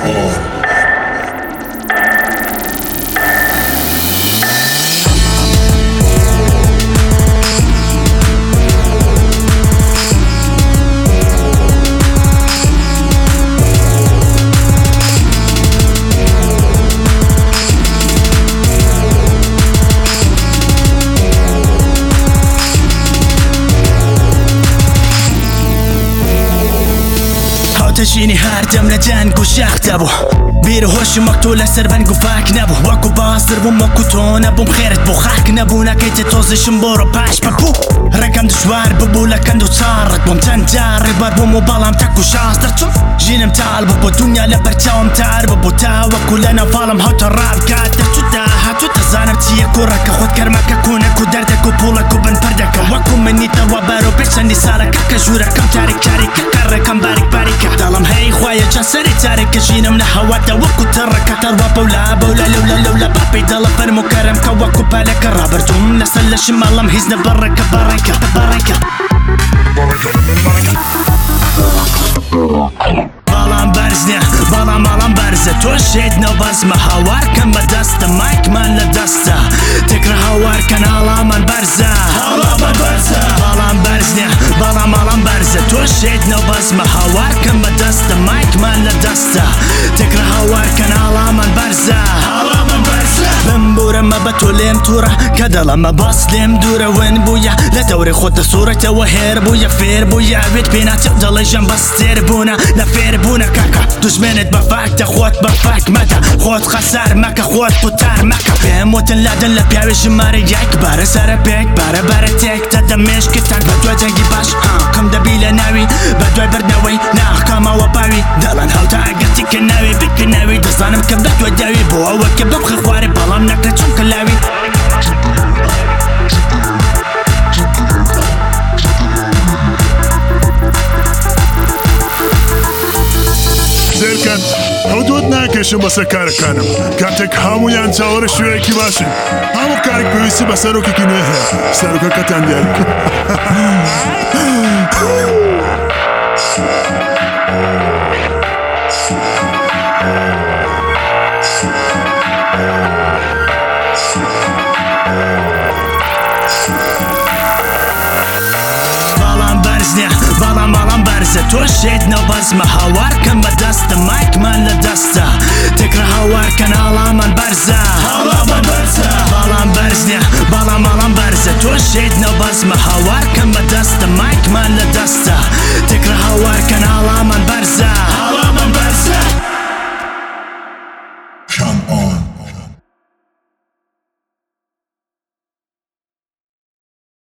تجيني هاردم لجنگ و شخت بو بیر هوش مقتول سر بنگ و فاک نبو واکو باصر بوم واکو تو نبوم خیرت بو خاک نبو نکیت توزشم برو پاش ببو رقم دشوار ببو لکن دو تارت بوم تنجار بار بوم و بالام تکو شاستر چون جینم تال ببو دنیا لبرچاوم تار ببو تا وکو لنا فالم هاتا راب کاتر تو دا هاتو تزانم تیه کورک خود کرمک کونک و دردک و پولک و بن پردک وکو منی تلوا بارو بشندی سالک کجورکم تاریک تاریک کرکم باریک باریک دالم هی خوایا جان سری تاریک جینم لحواتا وكو تركة تروى بولا بولا لولا لولا بابي دالا فرمو كرم كواكو بالك رابرتوم نسل شمالم هيزنا بركة بركة بركة بالام برزنيا بالام بالام برزة توشيدنا وبزمة هوار كان بدستا مايك مان لدستا تكره هوار كان علامان برزة علامان برزة بالام برزنيا بالام بالام برزة توشيدنا وبزمة هوار كان بدستا مايك مان لدستا تكره هوار كان علامان برزة علامان برزة بمبورة ما بتوليم تورة كدا لما بصليم دورة وين بويا لدوري خود صورة توهير بويا فير بويا بيت بينا تفضل جنب استير بونا لفير بونا كاكا دجمنت بفاك خوت بفاك مدى خوت خسار مكا خوت بوتار مكا بيموت اللادن لبياوي جماري يكبر سر بيك بارا بارا تيك تدمش كتان بدوى جنجي باش كم دبيلة ناوي بدوى بردناوي ناخكاما وباوي دالان هاوتا اقرتي كناوي بكناوي دزانم كبدت وداوي بوا وكبب خخواري بالام نكرتشون كلاوي زيركن حدود ناكش بس كاركانم كاتك هامو ينتظر شوي كباشن هامو كارك بيسي بسروك كنوه سروك كتان ديالك بالام بالام برزة توشيدنا وبزمة هوار كان بدستا مايك مان لدستا تكره هوار كان علامان برزة علامان برزة بالام برزنيا بالام بالام برزة توشيدنا وبزمة هوار كان بدستا مايك مان لدستا